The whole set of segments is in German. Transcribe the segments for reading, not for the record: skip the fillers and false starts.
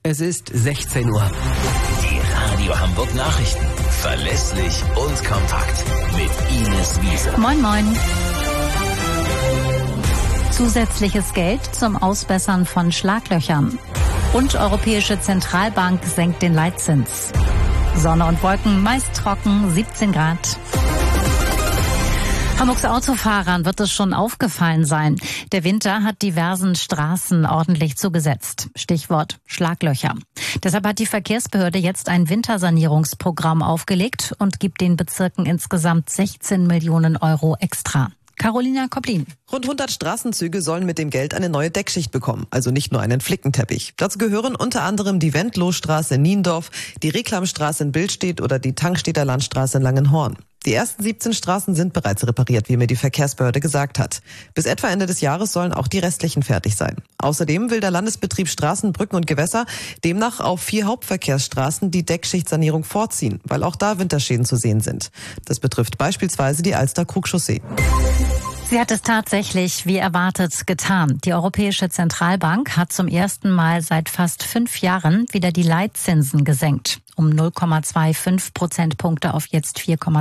Es ist 16 Uhr. Die Radio Hamburg Nachrichten. Verlässlich und kompakt. Mit Ines Wiese. Moin, moin. Zusätzliches Geld zum Ausbessern von Schlaglöchern. Und Europäische Zentralbank senkt den Leitzins. Sonne und Wolken, meist trocken, 17 Grad. Hamburgs Autofahrern wird es schon aufgefallen sein. Der Winter hat diversen Straßen ordentlich zugesetzt. Stichwort Schlaglöcher. Deshalb hat die Verkehrsbehörde jetzt ein Wintersanierungsprogramm aufgelegt und gibt den Bezirken insgesamt 16 Millionen Euro extra. Carolina Koplin. Rund 100 Straßenzüge sollen mit dem Geld eine neue Deckschicht bekommen, also nicht nur einen Flickenteppich. Dazu gehören unter anderem die Wendlohstraße in Niendorf, die Reklamstraße in Billstedt oder die Tankstedter Landstraße in Langenhorn. Die ersten 17 Straßen sind bereits repariert, wie mir die Verkehrsbehörde gesagt hat. Bis etwa Ende des Jahres sollen auch die restlichen fertig sein. Außerdem will der Landesbetrieb Straßen, Brücken und Gewässer demnach auf 4 Hauptverkehrsstraßen die Deckschichtsanierung vorziehen, weil auch da Winterschäden zu sehen sind. Das betrifft beispielsweise die Alster-Krug-Chaussee. Sie hat es tatsächlich, wie erwartet, getan. Die Europäische Zentralbank hat zum ersten Mal seit fast 5 Jahren wieder die Leitzinsen gesenkt. Um 0,25 Prozentpunkte auf jetzt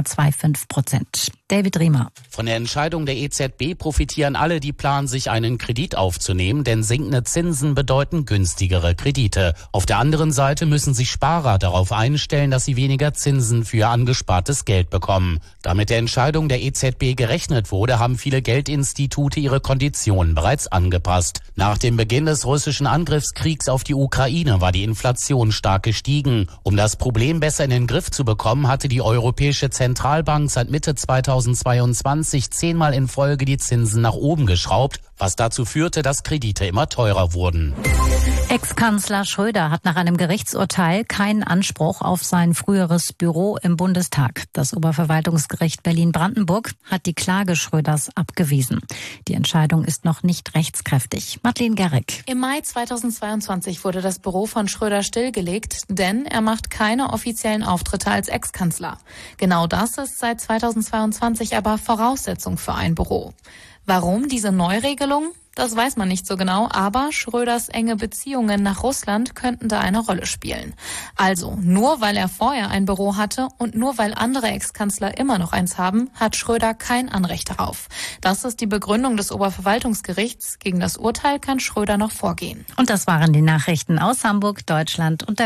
4,25%. David Riemer. Von der Entscheidung der EZB profitieren alle, die planen, sich einen Kredit aufzunehmen, denn sinkende Zinsen bedeuten günstigere Kredite. Auf der anderen Seite müssen sich Sparer darauf einstellen, dass sie weniger Zinsen für angespartes Geld bekommen. Da mit der Entscheidung der EZB gerechnet wurde, haben viele Geldinstitute ihre Konditionen bereits angepasst. Nach dem Beginn des russischen Angriffskriegs auf die Ukraine war die Inflation stark gestiegen. Um das Problem besser in den Griff zu bekommen, hatte die Europäische Zentralbank seit Mitte 2022 10-mal in Folge die Zinsen nach oben geschraubt, was dazu führte, dass Kredite immer teurer wurden. Ex-Kanzler Schröder hat nach einem Gerichtsurteil keinen Anspruch auf sein früheres Büro im Bundestag. Das Oberverwaltungsgericht Berlin-Brandenburg hat die Klage Schröders abgewiesen. Die Entscheidung ist noch nicht rechtskräftig. Madeleine Gerrick. Im Mai 2022 wurde das Büro von Schröder stillgelegt, denn er macht keine offiziellen Auftritte als Ex-Kanzler. Genau das ist seit 2022 aber Voraussetzung für ein Büro. Warum diese Neuregelung? Das weiß man nicht so genau, aber Schröders enge Beziehungen nach Russland könnten da eine Rolle spielen. Also, nur weil er vorher ein Büro hatte und nur weil andere Ex-Kanzler immer noch eins haben, hat Schröder kein Anrecht darauf. Das ist die Begründung des Oberverwaltungsgerichts. Gegen das Urteil kann Schröder noch vorgehen. Und das waren die Nachrichten aus Hamburg, Deutschland und der